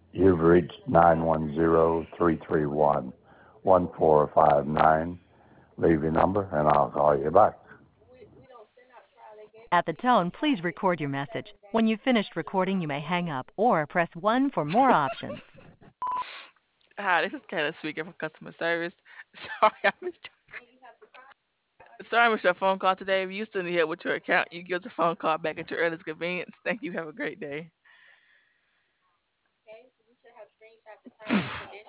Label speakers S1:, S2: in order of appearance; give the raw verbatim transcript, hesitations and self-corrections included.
S1: You've reached nine one zero, three three one, one four five nine. Leave your number and I'll call you back.
S2: At the tone, please record your message. When you've finished recording, you may hang up or press one for more options.
S3: Hi, this is Kayla speaking from customer service. Sorry, I missed. Sorry, I missed your phone call today. If you still need help with your account, you give the phone call back at your earliest convenience. Thank you. Have a great day.